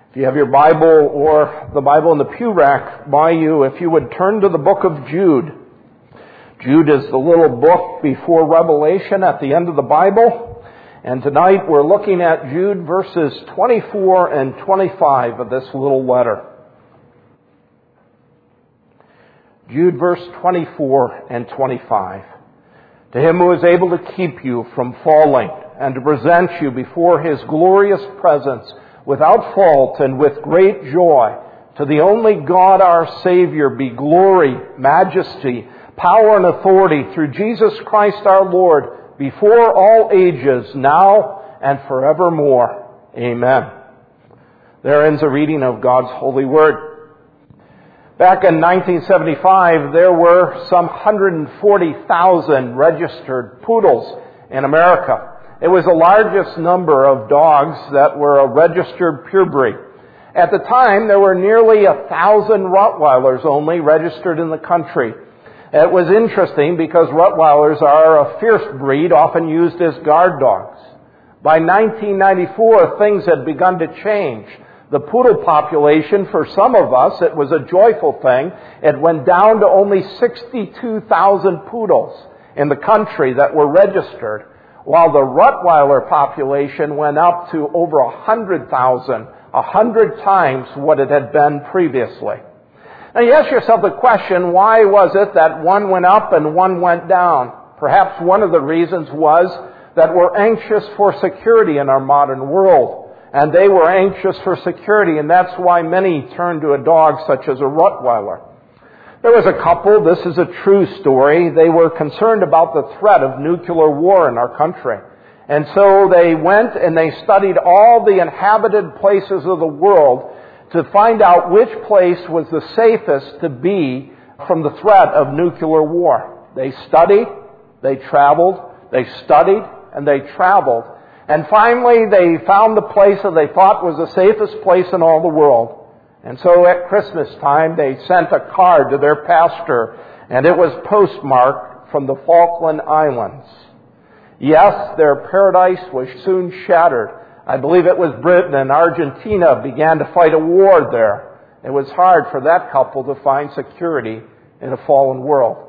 If you have your Bible or the Bible in the pew rack by you, if you would turn to the book of Jude. Jude is the little book before Revelation at the end of the Bible. And tonight we're looking at Jude verses 24 and 25 of this little letter. Jude verse 24 and 25. To him who is able to keep you from falling and to present you before his glorious presence without fault and with great joy, to the only God our Savior be glory, majesty, power and authority through Jesus Christ our Lord, before all ages, now and forevermore. Amen. There ends a reading of God's holy word. Back in 1975, there were some 140,000 registered poodles in America. It was the largest number of dogs that were a registered purebred. At the time, there were nearly 1,000 Rottweilers only registered in the country. It was interesting because Rottweilers are a fierce breed, often used as guard dogs. By 1994, things had begun to change. The poodle population, for some of us, it was a joyful thing. It went down to only 62,000 poodles in the country that were registered, while the Rottweiler population went up to over 100,000, 100 times what it had been previously. Now you ask yourself the question, why was it that one went up and one went down? Perhaps one of the reasons was that we're anxious for security in our modern world. And they were anxious for security, and that's why many turned to a dog such as a Rottweiler. There was a couple, this is a true story, they were concerned about the threat of nuclear war in our country. And so they went and they studied all the inhabited places of the world to find out which place was the safest to be from the threat of nuclear war. They studied, they traveled, they studied, and they traveled. And finally, they found the place that they thought was the safest place in all the world. And so at Christmas time, they sent a card to their pastor, and it was postmarked from the Falkland Islands. Yes, their paradise was soon shattered. I believe it was Britain and Argentina began to fight a war there. It was hard for that couple to find security in a fallen world.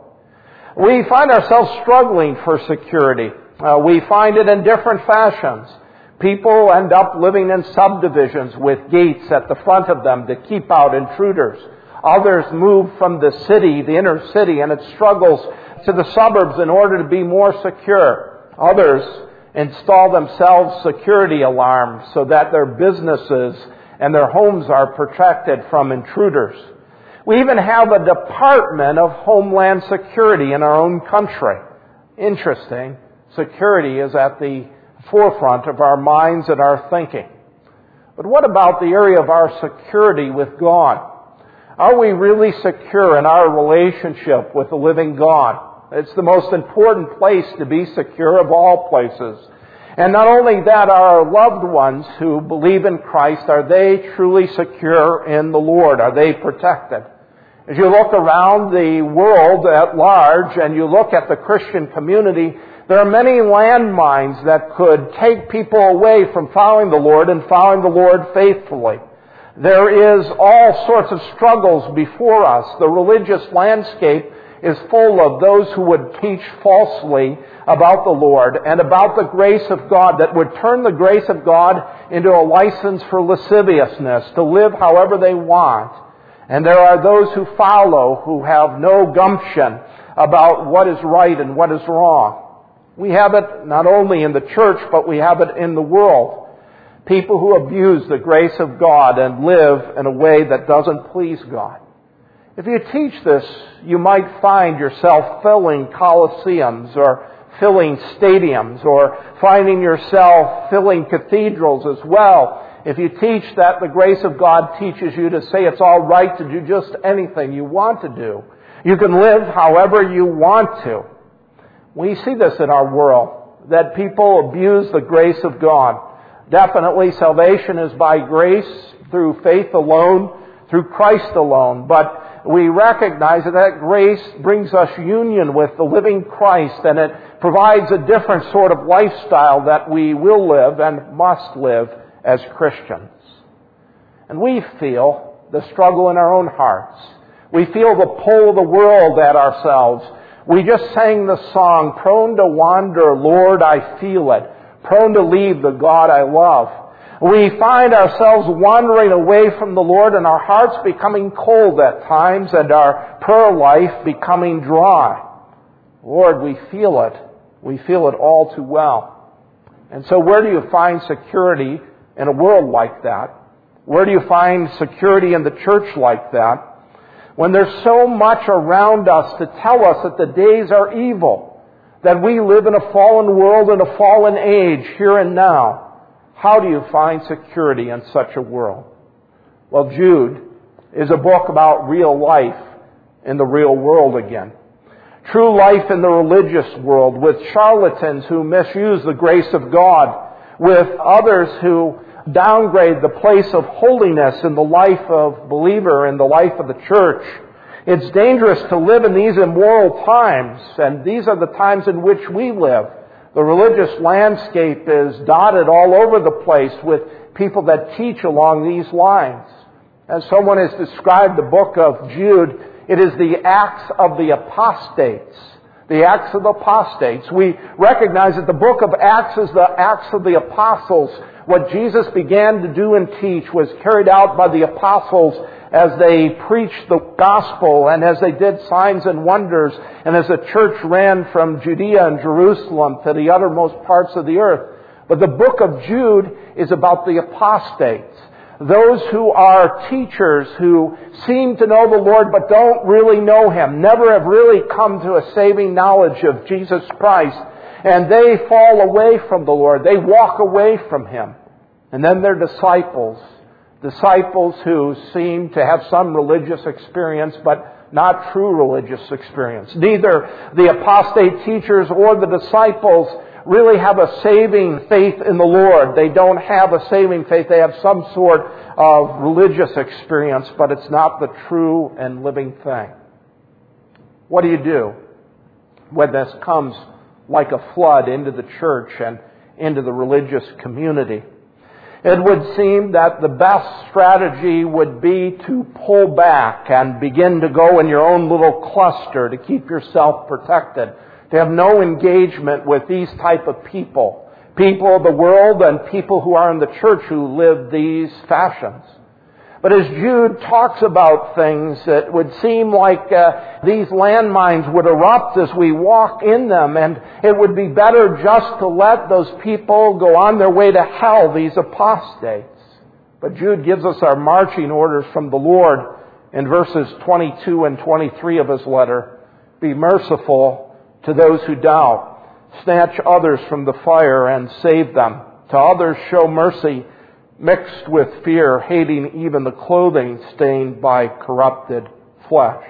We find ourselves struggling for security. We find it in different fashions. People end up living in subdivisions with gates at the front of them to keep out intruders. Others move from the city, the inner city, and it struggles to the suburbs in order to be more secure. Others install themselves security alarms so that their businesses and their homes are protected from intruders. We even have a Department of Homeland Security in our own country. Interesting. Security is at the forefront of our minds and our thinking. But what about the area of our security with God? Are we really secure in our relationship with the living God? It's the most important place to be secure of all places. And not only that, our loved ones who believe in Christ, are they truly secure in the Lord? Are they protected? As you look around the world at large and you look at the Christian community, there are many landmines that could take people away from following the Lord and following the Lord faithfully. There is all sorts of struggles before us. The religious landscape is full of those who would teach falsely about the Lord and about the grace of God, that would turn the grace of God into a license for lasciviousness, to live however they want. And there are those who follow who have no gumption about what is right and what is wrong. We have it not only in the church, but we have it in the world. People who abuse the grace of God and live in a way that doesn't please God. If you teach this, you might find yourself filling coliseums or filling stadiums, or finding yourself filling cathedrals as well. If you teach that the grace of God teaches you to say it's all right to do just anything you want to do. You can live however you want to. We see this in our world, that people abuse the grace of God. Definitely salvation is by grace, through faith alone, through Christ alone. But we recognize that grace brings us union with the living Christ, and it provides a different sort of lifestyle that we will live and must live as Christians. And we feel the struggle in our own hearts. We feel the pull of the world at ourselves. We just sang the song, "Prone to wander, Lord, I feel it. Prone to leave the God I love." We find ourselves wandering away from the Lord and our hearts becoming cold at times and our prayer life becoming dry. Lord, we feel it. We feel it all too well. And so where do you find security in a world like that? Where do you find security in the church like that? When there's so much around us to tell us that the days are evil, that we live in a fallen world in a fallen age here and now. How do you find security in such a world? Well, Jude is a book about real life in the real world again. True life in the religious world with charlatans who misuse the grace of God, with others who downgrade the place of holiness in the life of believer, in the life of the church. It's dangerous to live in these immoral times, and these are the times in which we live. The religious landscape is dotted all over the place with people that teach along these lines. As someone has described the book of Jude, it is the acts of the apostates. The acts of the apostates. We recognize that the book of Acts is the Acts of the Apostles. What Jesus began to do and teach was carried out by the apostles as they preached the gospel and as they did signs and wonders and as the church ran from Judea and Jerusalem to the uttermost parts of the earth. But the book of Jude is about the apostates. Those who are teachers who seem to know the Lord but don't really know Him, never have really come to a saving knowledge of Jesus Christ, and they fall away from the Lord. They walk away from Him. And then they're disciples who seem to have some religious experience but not true religious experience. Neither the apostate teachers or the disciples really have a saving faith in the Lord. They don't have a saving faith. They have some sort of religious experience, but it's not the true and living thing. What do you do when this comes like a flood into the church and into the religious community? It would seem that the best strategy would be to pull back and begin to go in your own little cluster to keep yourself protected, to have no engagement with these type of people of the world and people who are in the church who live these fashions. But as Jude talks about things, it would seem like these landmines would erupt as we walk in them, and it would be better just to let those people go on their way to hell, these apostates. But Jude gives us our marching orders from the Lord in verses 22 and 23 of his letter. Be merciful to those who doubt. Snatch others from the fire and save them. To others show mercy, mixed with fear, hating even the clothing stained by corrupted flesh.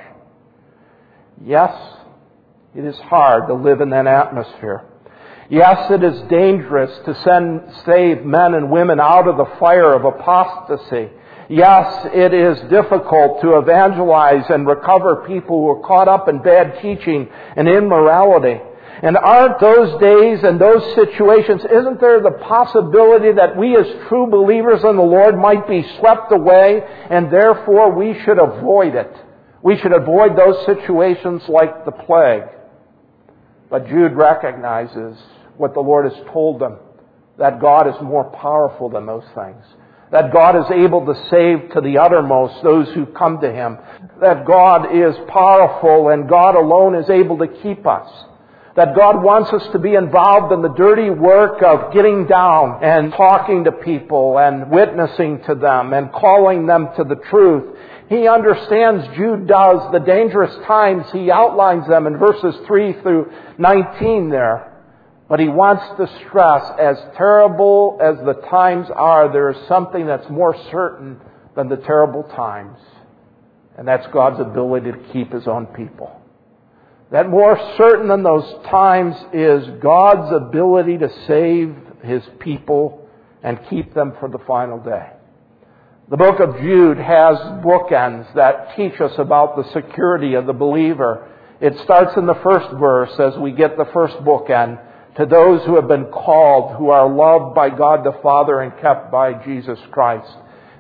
Yes, it is hard to live in that atmosphere. Yes, it is dangerous to save men and women out of the fire of apostasy. Yes, it is difficult to evangelize and recover people who are caught up in bad teaching and immorality. And aren't those days and those situations, isn't there the possibility that we as true believers in the Lord might be swept away, and therefore we should avoid it? We should avoid those situations like the plague. But Jude recognizes what the Lord has told them, that God is more powerful than those things. That God is able to save to the uttermost those who come to Him. That God is powerful and God alone is able to keep us. That God wants us to be involved in the dirty work of getting down and talking to people and witnessing to them and calling them to the truth. He understands, Jude does, the dangerous times. He outlines them in verses 3 through 19 there. But he wants to stress, as terrible as the times are, there is something that's more certain than the terrible times. And that's God's ability to keep His own people. That more certain than those times is God's ability to save His people and keep them for the final day. The book of Jude has bookends that teach us about the security of the believer. It starts in the first verse as we get the first bookend. To those who have been called, who are loved by God the Father and kept by Jesus Christ.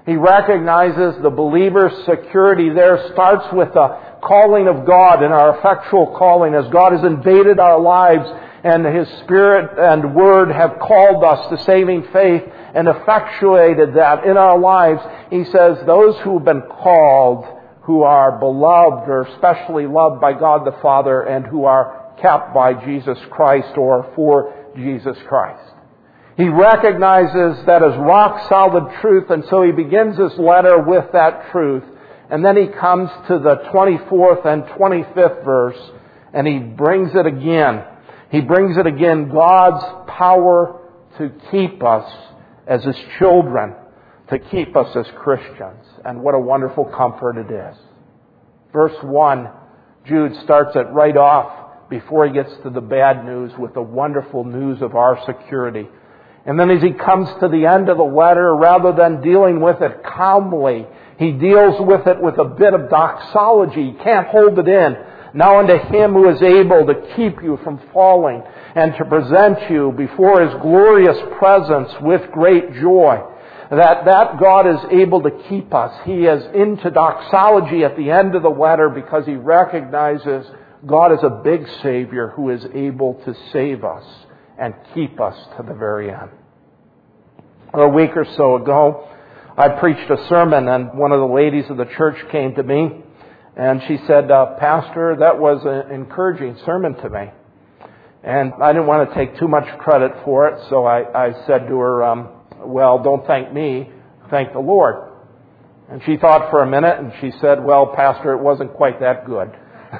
He recognizes the believer's security there starts with the calling of God and our effectual calling as God has invaded our lives and His Spirit and Word have called us to saving faith and effectuated that in our lives. He says those who have been called, who are beloved or especially loved by God the Father and who are kept by Jesus Christ or for Jesus Christ. He recognizes that as rock-solid truth, and so he begins his letter with that truth. And then he comes to the 24th and 25th verse, and he brings it again. He brings it again, God's power to keep us as His children, to keep us as Christians. And what a wonderful comfort it is. Verse 1, Jude starts it right off before he gets to the bad news with the wonderful news of our security. And then as he comes to the end of the letter, rather than dealing with it calmly, he deals with it with a bit of doxology. He can't hold it in. Now unto Him who is able to keep you from falling and to present you before His glorious presence with great joy. That God is able to keep us. He is into doxology at the end of the letter because he recognizes God is a big Savior who is able to save us and keep us to the very end. A week or so ago, I preached a sermon, and one of the ladies of the church came to me, and she said, Pastor, that was an encouraging sermon to me. And I didn't want to take too much credit for it, so I said to her, well, don't thank me, thank the Lord. And she thought for a minute, and she said, well, Pastor, it wasn't quite that good.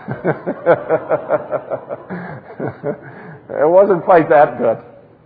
It wasn't quite that good.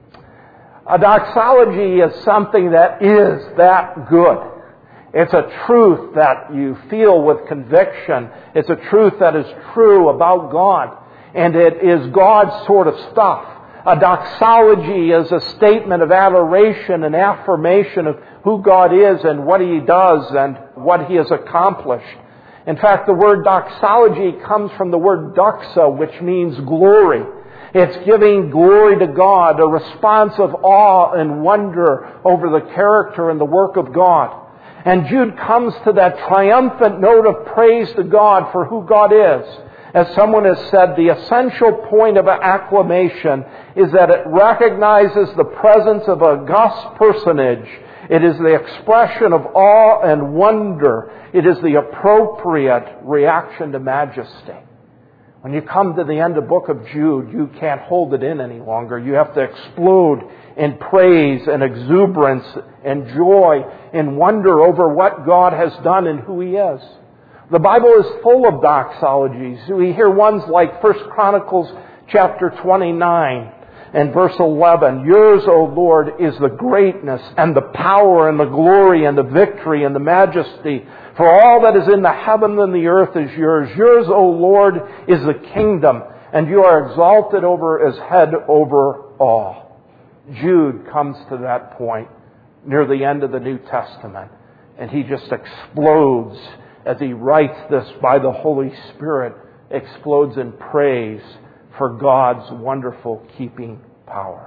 A doxology is something that is that good. It's a truth that you feel with conviction. It's a truth that is true about God. And it is God's sort of stuff. A doxology is a statement of adoration and affirmation of who God is and what He does and what He has accomplished. In fact, the word doxology comes from the word doxa, which means glory. It's giving glory to God, a response of awe and wonder over the character and the work of God. And Jude comes to that triumphant note of praise to God for who God is. As someone has said, the essential point of acclamation is that it recognizes the presence of an august personage. It is the expression of awe and wonder. It is the appropriate reaction to majesty. When you come to the end of the book of Jude, you can't hold it in any longer. You have to explode in praise and exuberance and joy and wonder over what God has done and who He is. The Bible is full of doxologies. We hear ones like 1 Chronicles chapter 29 and verse 11. Yours, O Lord, is the greatness and the power and the glory and the victory and the majesty. For all that is in the heaven and the earth is yours. Yours, O Lord, is the kingdom, and you are exalted over as head over all. Jude comes to that point near the end of the New Testament, and he just explodes as he writes this by the Holy Spirit, explodes in praise for God's wonderful keeping power.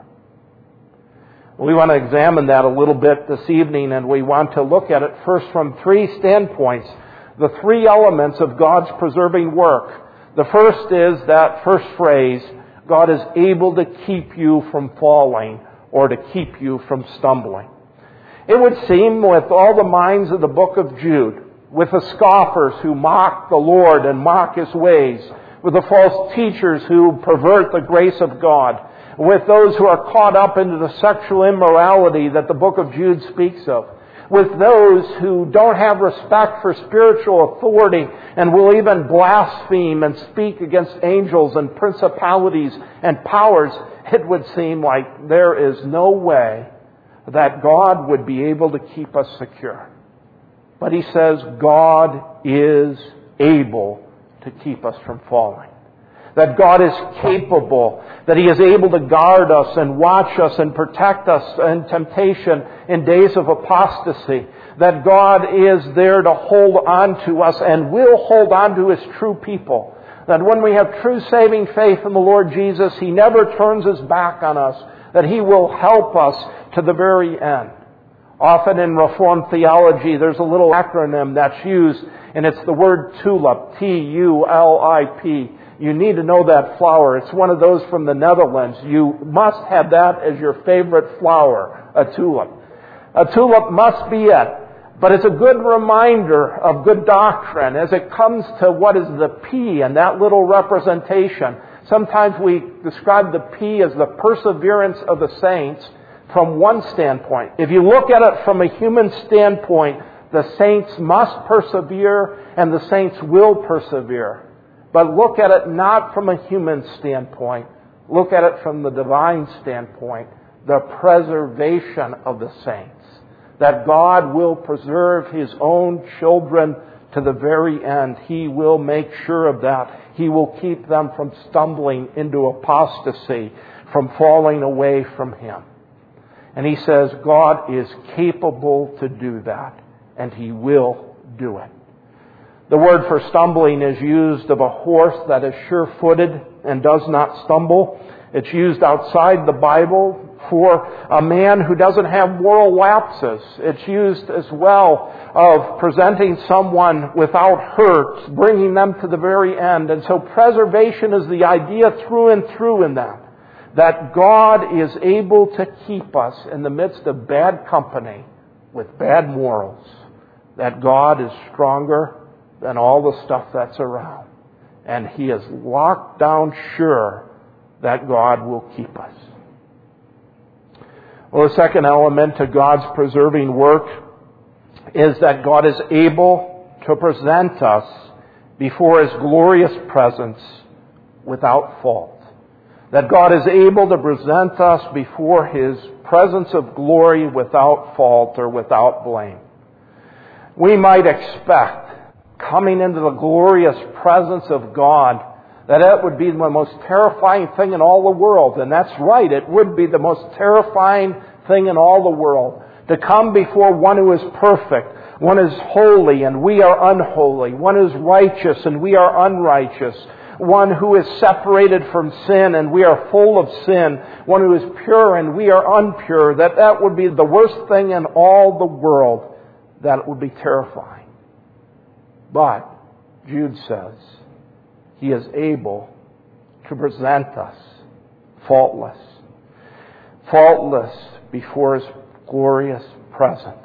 We want to examine that a little bit this evening, and we want to look at it first from three standpoints. The three elements of God's preserving work. The first is that first phrase, God is able to keep you from falling or to keep you from stumbling. It would seem with all the minds of the book of Jude, with the scoffers who mock the Lord and mock His ways, with the false teachers who pervert the grace of God, with those who are caught up into the sexual immorality that the book of Jude speaks of, with those who don't have respect for spiritual authority and will even blaspheme and speak against angels and principalities and powers, it would seem like there is no way that God would be able to keep us secure. But he says God is able to keep us from falling. That God is capable, that He is able to guard us and watch us and protect us in temptation in days of apostasy. That God is there to hold on to us and will hold on to His true people. That when we have true saving faith in the Lord Jesus, He never turns His back on us. That He will help us to the very end. Often in Reformed theology, there's a little acronym that's used, and it's the word tulip, T-U-L-I-P. You need to know that flower. It's one of those from the Netherlands. You must have that as your favorite flower, a tulip. A tulip must be it. But it's a good reminder of good doctrine as it comes to what is the P and that little representation. Sometimes we describe the P as the perseverance of the saints from one standpoint. If you look at it from a human standpoint, the saints must persevere and the saints will persevere. But look at it not from a human standpoint. Look at it from the divine standpoint, the preservation of the saints. That God will preserve His own children to the very end. He will make sure of that. He will keep them from stumbling into apostasy, from falling away from Him. And He says God is capable to do that, and He will do it. The word for stumbling is used of a horse that is sure-footed and does not stumble. It's used outside the Bible for a man who doesn't have moral lapses. It's used as well of presenting someone without hurt, bringing them to the very end. And so preservation is the idea through and through in that God is able to keep us in the midst of bad company with bad morals, that God is stronger than all the stuff that's around. And He is locked down sure that God will keep us. Well, the second element to God's preserving work is that God is able to present us before His glorious presence without fault. That God is able to present us before His presence of glory without fault or without blame. We might expect, coming into the glorious presence of God, that it would be the most terrifying thing in all the world. And that's right, it would be the most terrifying thing in all the world. To come before one who is perfect, one is holy and we are unholy, one is righteous and we are unrighteous, one who is separated from sin and we are full of sin, one who is pure and we are impure, that would be the worst thing in all the world. That would be terrifying. But, Jude says, He is able to present us faultless before His glorious presence.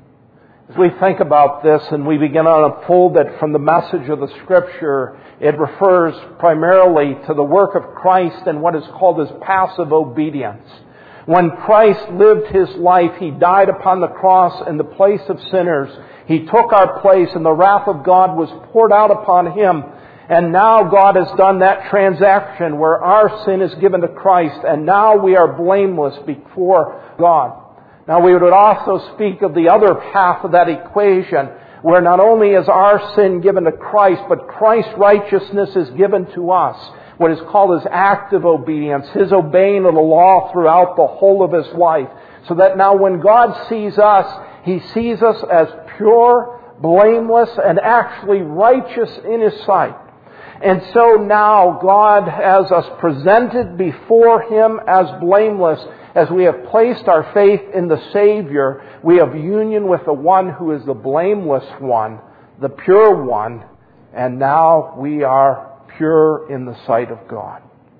As we think about this and we begin to unfold it from the message of the Scripture, it refers primarily to the work of Christ and what is called His passive obedience. When Christ lived His life, He died upon the cross in the place of sinners. He took our place and the wrath of God was poured out upon Him. And now God has done that transaction where our sin is given to Christ and now we are blameless before God. Now we would also speak of the other half of that equation where not only is our sin given to Christ, but Christ's righteousness is given to us. What is called His active obedience, His obeying of the law throughout the whole of His life. So that now when God sees us, He sees us as pure, blameless, and actually righteous in His sight. And so now God has us presented before Him as blameless. As we have placed our faith in the Savior, we have union with the one who is the blameless one, the pure one, and now we are pure in the sight of God.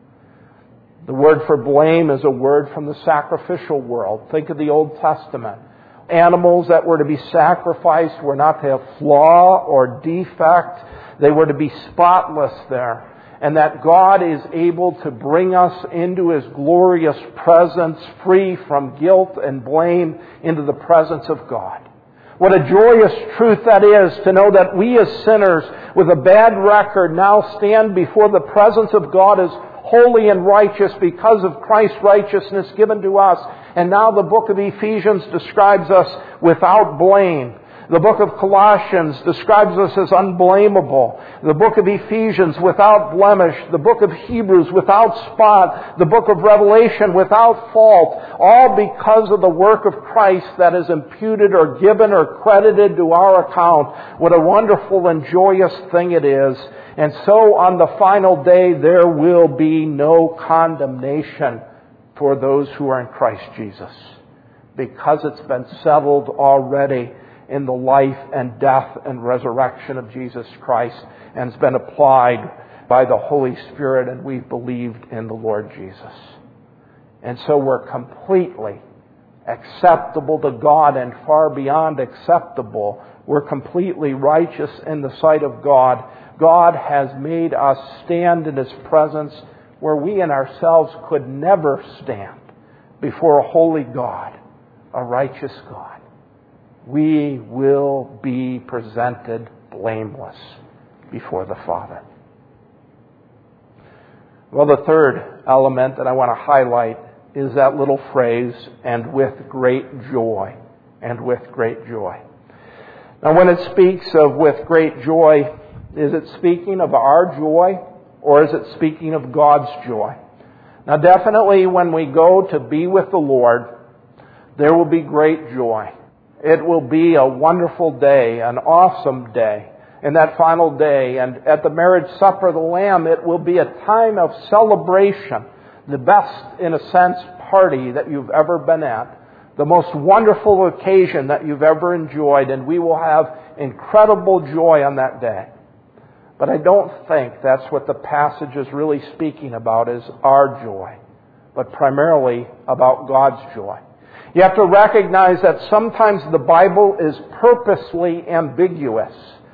The word for blame is a word from the sacrificial world. Think of the Old Testament. Animals that were to be sacrificed were not to have flaw or defect. They were to be spotless there. And that God is able to bring us into His glorious presence, free from guilt and blame, into the presence of God. What a joyous truth that is, to know that we as sinners with a bad record now stand before the presence of God as holy and righteous because of Christ's righteousness given to us. And now the book of Ephesians describes us without blame. The book of Colossians describes us as unblameable. The book of Ephesians without blemish. The book of Hebrews without spot. The book of Revelation without fault. All because of the work of Christ that is imputed or given or credited to our account. What a wonderful and joyous thing it is. And so on the final day there will be no condemnation for those who are in Christ Jesus. because it's been settled already in the life and death and resurrection of Jesus Christ and has been applied by the Holy Spirit, and we've believed in the Lord Jesus. And so we're completely acceptable to God and far beyond acceptable. We're completely righteous in the sight of God. God has made us stand in His presence where we in ourselves could never stand before a holy God, a righteous God. We will be presented blameless before the Father. Well, the third element that I want to highlight is that little phrase, and with great joy. And with great joy. Now, when it speaks of with great joy, is it speaking of our joy, or is it speaking of God's joy? Now, definitely when we go to be with the Lord, there will be great joy. It will be a wonderful day, an awesome day. In that final day, and at the marriage supper of the Lamb, it will be a time of celebration. The best, in a sense, party that you've ever been at. The most wonderful occasion that you've ever enjoyed, and we will have incredible joy on that day. But I don't think that's what the passage is really speaking about, is our joy, but primarily about God's joy. You have to recognize that sometimes the Bible is purposely ambiguous,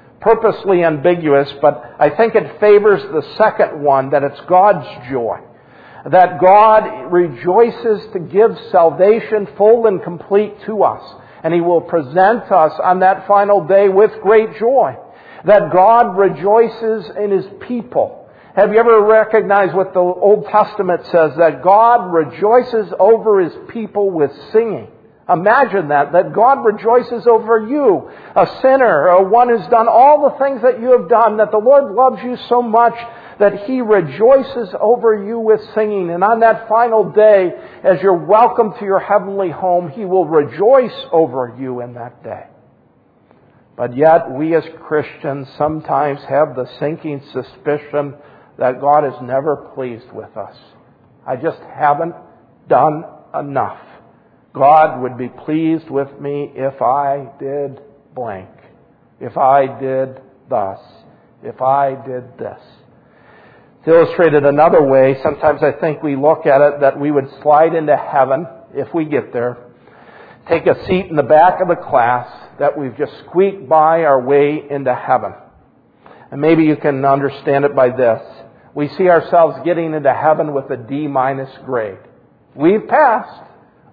but I think it favors the second one, that it's God's joy. That God rejoices to give salvation full and complete to us. And He will present us on that final day with great joy. That God rejoices in His people. Have you ever recognized what the Old Testament says? That God rejoices over His people with singing. Imagine that God rejoices over you, a sinner, or one who's done all the things that you have done, that the Lord loves you so much that He rejoices over you with singing. And on that final day, as you're welcome to your heavenly home, He will rejoice over you in that day. But yet, we as Christians sometimes have the sinking suspicion that God is never pleased with us. I just haven't done enough. God would be pleased with me if I did blank, if I did thus, if I did this. To illustrate it another way, sometimes I think we look at it that we would slide into heaven, if we get there, take a seat in the back of the class, that we've just squeaked by our way into heaven. And maybe you can understand it by this. We see ourselves getting into heaven with a D- grade. We've passed,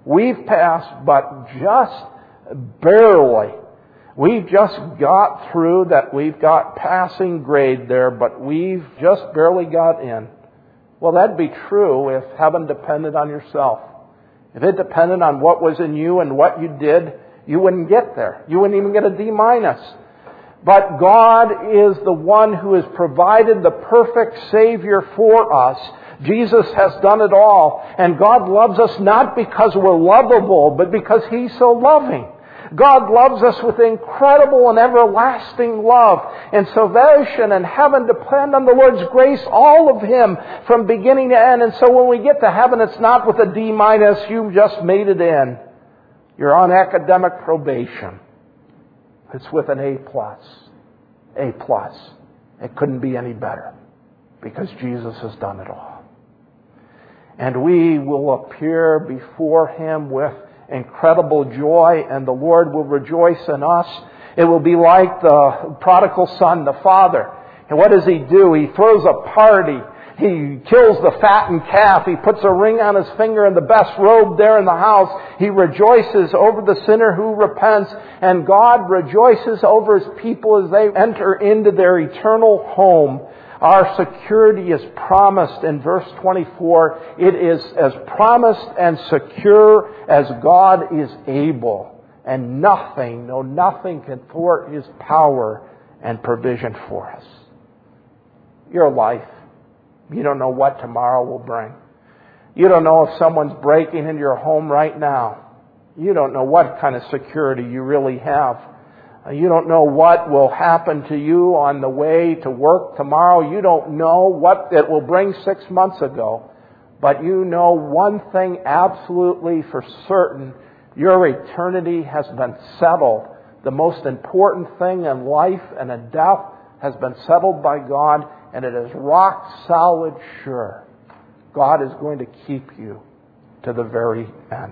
but just barely. We've just got through that. We've got passing grade there, but we've just barely got in. Well, that'd be true if heaven depended on yourself. If it depended on what was in you and what you did, you wouldn't get there. You wouldn't even get a D-. But God is the one who has provided the perfect Savior for us. Jesus has done it all. And God loves us not because we're lovable, but because He's so loving. God loves us with incredible and everlasting love. And salvation and heaven depend on the Lord's grace, all of Him, from beginning to end. And so when we get to heaven, it's not with a D-. You just made it in. You're on academic probation. It's with an A+. A+. It couldn't be any better because Jesus has done it all. And we will appear before Him with incredible joy, and the Lord will rejoice in us. It will be like the prodigal son, the father. And what does he do? He throws a party. He kills the fattened calf. He puts a ring on his finger and the best robe there in the house. He rejoices over the sinner who repents. And God rejoices over His people as they enter into their eternal home. Our security is promised in verse 24. It is as promised and secure as God is able. And nothing can thwart His power and provision for us. Your life, you don't know what tomorrow will bring. You don't know if someone's breaking into your home right now. You don't know what kind of security you really have. You don't know what will happen to you on the way to work tomorrow. You don't know what it will bring 6 months ago. But you know one thing absolutely for certain. Your eternity has been settled. The most important thing in life and in death has been settled by God, and it is rock solid sure. God is going to keep you to the very end.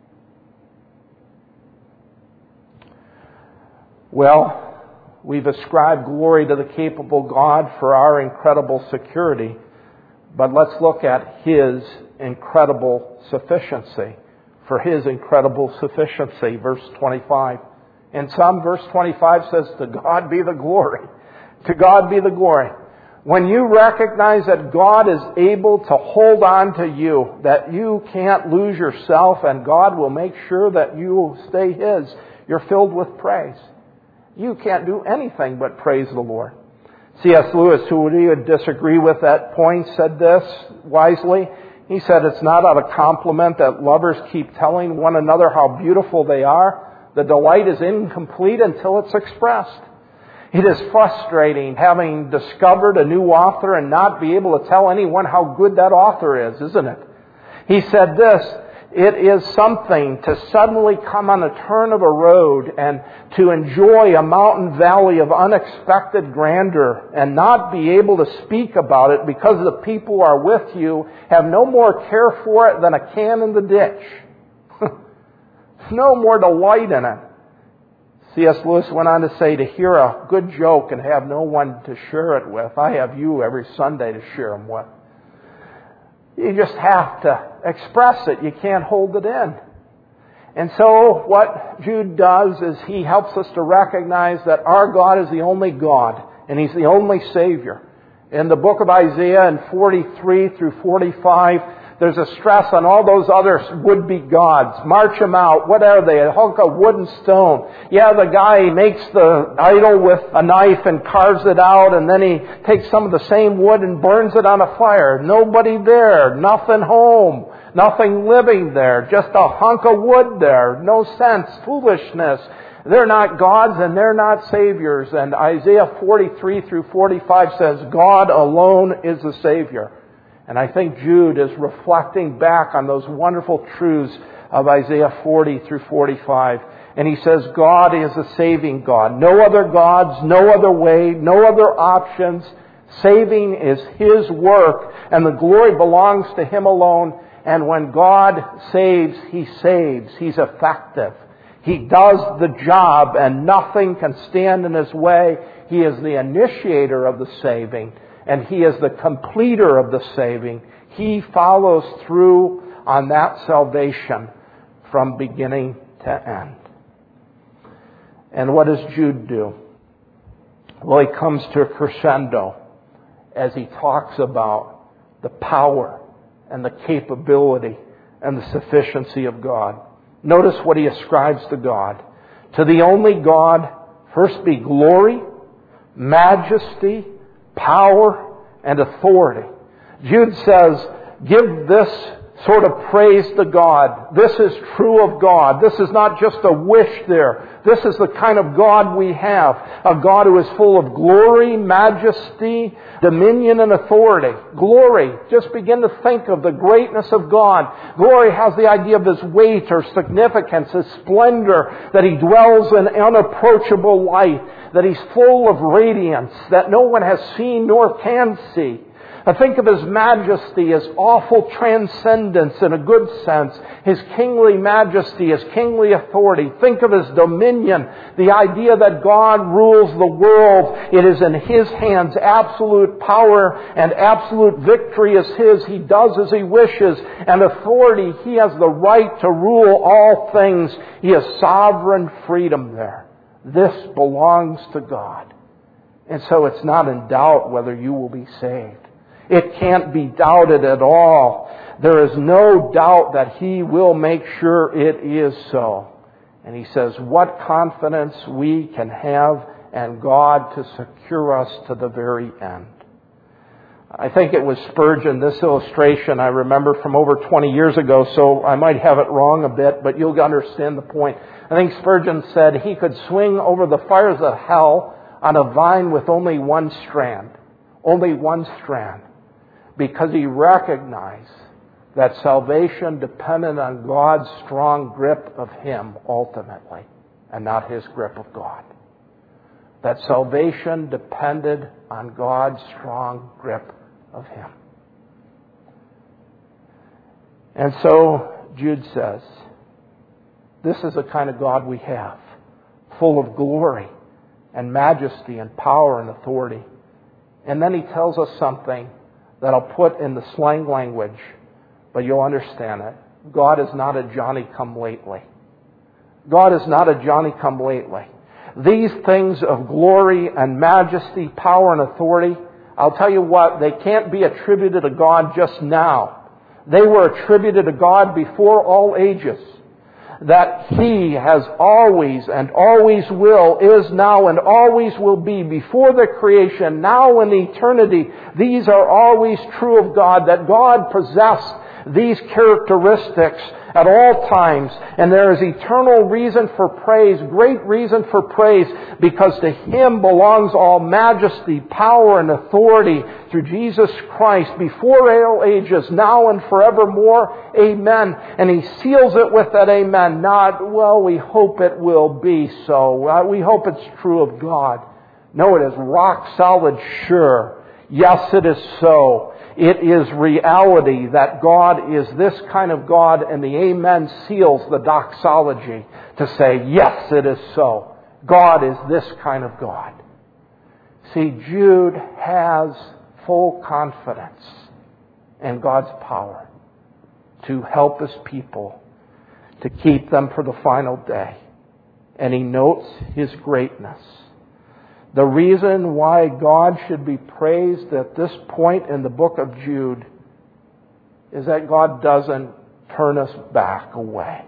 Well, we've ascribed glory to the capable God for our incredible security, but let's look at His incredible sufficiency. For His incredible sufficiency, verse 25. In some, verse 25 says, to God be the glory. To God be the glory. When you recognize that God is able to hold on to you, that you can't lose yourself, and God will make sure that you will stay His, you're filled with praise. You can't do anything but praise the Lord. C.S. Lewis, who would disagree with that point, said this wisely. He said, it's not out of compliment that lovers keep telling one another how beautiful they are. The delight is incomplete until it's expressed. It is frustrating having discovered a new author and not be able to tell anyone how good that author is, isn't it? He said this, it is something to suddenly come on a turn of a road and to enjoy a mountain valley of unexpected grandeur and not be able to speak about it because the people who are with you have no more care for it than a can in the ditch. No more delight in it. C.S. Lewis went on to say, to hear a good joke and have no one to share it with. I have you every Sunday to share them with. You just have to express it. You can't hold it in. And so what Jude does is he helps us to recognize that our God is the only God, and He's the only Savior. In the book of Isaiah in 43 through 45, there's a stress on all those other would-be gods. March them out. What are they? A hunk of wood and stone. Yeah, the guy makes the idol with a knife and carves it out, and then he takes some of the same wood and burns it on a fire. Nobody there. Nothing home. Nothing living there. Just a hunk of wood there. No sense. Foolishness. They're not gods and they're not saviors. And Isaiah 43 through 45 says, God alone is the Savior. And I think Jude is reflecting back on those wonderful truths of Isaiah 40 through 45. And he says, God is a saving God. No other gods, no other way, no other options. Saving is His work, and the glory belongs to Him alone. And when God saves, He saves. He's effective. He does the job, and nothing can stand in His way. He is the initiator of the saving. And He is the completer of the saving. He follows through on that salvation from beginning to end. And what does Jude do? Well, he comes to a crescendo as he talks about the power and the capability and the sufficiency of God. Notice what he ascribes to God. To the only God, first be glory, majesty, power, and authority. Jude says, give this sort of praise to God. This is true of God. This is not just a wish there. This is the kind of God we have. A God who is full of glory, majesty, dominion, and authority. Glory. Just begin to think of the greatness of God. Glory has the idea of His weight or significance, His splendor, that He dwells in unapproachable light, that He's full of radiance, that no one has seen nor can see. I think of His majesty as awful transcendence in a good sense. His kingly majesty, His kingly authority. Think of His dominion, the idea that God rules the world. It is in His hands. Absolute power and absolute victory is His. He does as He wishes. And authority, He has the right to rule all things. He has sovereign freedom there. This belongs to God. And so it's not in doubt whether you will be saved. It can't be doubted at all. There is no doubt that He will make sure it is so. And he says, what confidence we can have in God to secure us to the very end. I think it was Spurgeon, this illustration I remember from over 20 years ago, so I might have it wrong a bit, but you'll understand the point. I think Spurgeon said he could swing over the fires of hell on a vine with only one strand. Only one strand. Because he recognized that salvation depended on God's strong grip of Him ultimately, and not His grip of God. That salvation depended on God's strong grip of Him. And so Jude says, this is the kind of God we have, full of glory and majesty and power and authority. And then he tells us something that I'll put in the slang language, but you'll understand it. God is not a Johnny-come-lately. God is not a Johnny-come-lately. These things of glory and majesty, power and authority, I'll tell you what, they can't be attributed to God just now. They were attributed to God before all ages. That He has always and always will, is now and always will be, before the creation, now in eternity. These are always true of God, that God possessed these characteristics at all times. And there is eternal reason for praise, great reason for praise, because to Him belongs all majesty, power, and authority through Jesus Christ before all ages, now and forevermore. Amen. And He seals it with that amen. Not, well, we hope it will be so. We hope it's true of God. No, it is rock solid sure. Yes, it is so. It is reality that God is this kind of God, and the amen seals the doxology to say, yes, it is so. God is this kind of God. See, Jude has full confidence in God's power to help His people, to keep them for the final day. And he notes His greatness. The reason why God should be praised at this point in the book of Jude is that God doesn't turn us back away.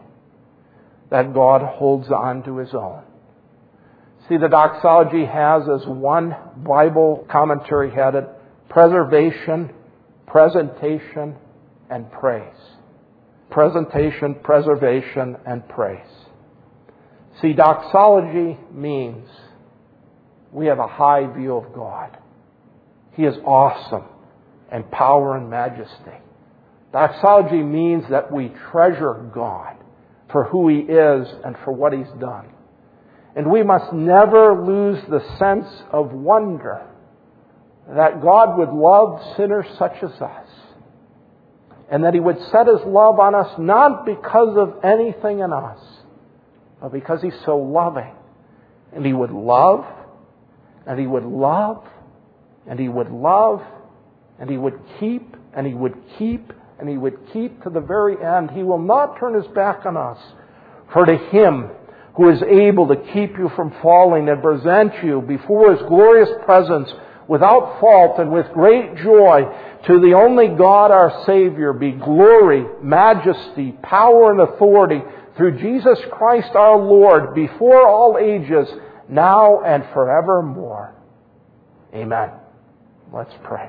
That God holds on to His own. See, the doxology has, as one Bible commentary had it, preservation, presentation, and praise. Presentation, preservation, and praise. See, doxology means we have a high view of God. He is awesome in power and majesty. Doxology means that we treasure God for who He is and for what He's done. And we must never lose the sense of wonder that God would love sinners such as us. And that He would set His love on us not because of anything in us, but because He's so loving. And He would love, and He would love, and He would love, and He would keep, and He would keep, and He would keep to the very end. He will not turn His back on us. For to Him who is able to keep you from falling and present you before His glorious presence without fault and with great joy, to the only God our Savior be glory, majesty, power, and authority through Jesus Christ our Lord, before all ages, now and forevermore. Amen. Let's pray.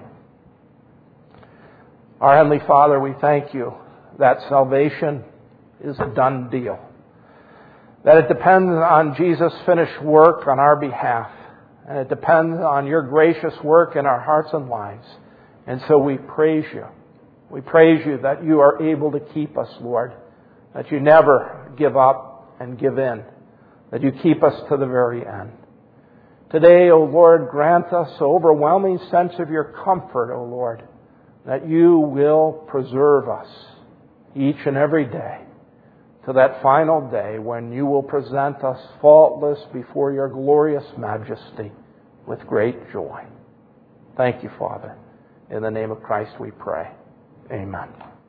Our Heavenly Father, we thank You that salvation is a done deal. That it depends on Jesus' finished work on our behalf. And it depends on Your gracious work in our hearts and lives. And so we praise You. We praise You that You are able to keep us, Lord. That You never give up and give in. That You keep us to the very end. Today, O Lord, grant us an overwhelming sense of Your comfort, O Lord, that You will preserve us each and every day to that final day when You will present us faultless before Your glorious majesty with great joy. Thank You, Father. In the name of Christ we pray. Amen.